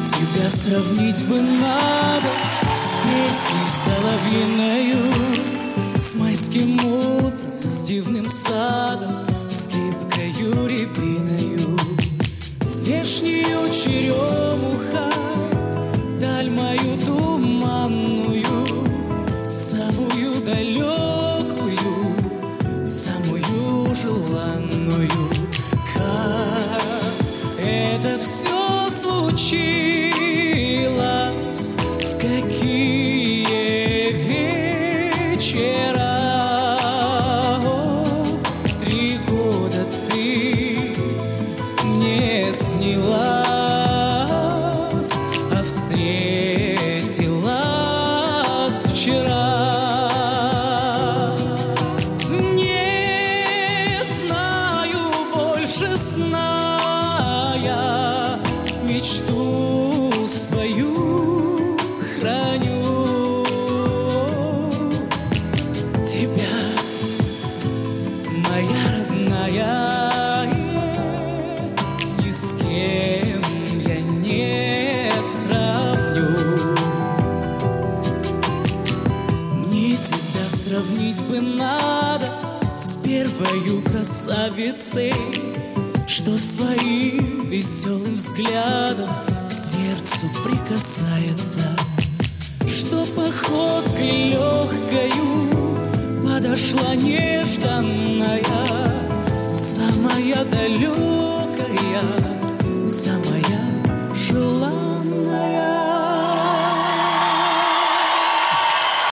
Тебя сравнить бы надо с песней соловьиною, с майским утром, с дивным садом, с гибкою рябиною, с вешнею черемухой, даль мою туманную, самую далекую, самую желанную. Как это все случилось, в какие вечера. 3 года ты мне снилась, а встретилась вчера. Не знаю больше сна я, мечту свою храню. Тебя, моя родная, ни с кем я не сравню. Мне тебя сравнить бы надо с первою красавицей, что своим веселым взглядом к сердцу прикасается, что походкой легкою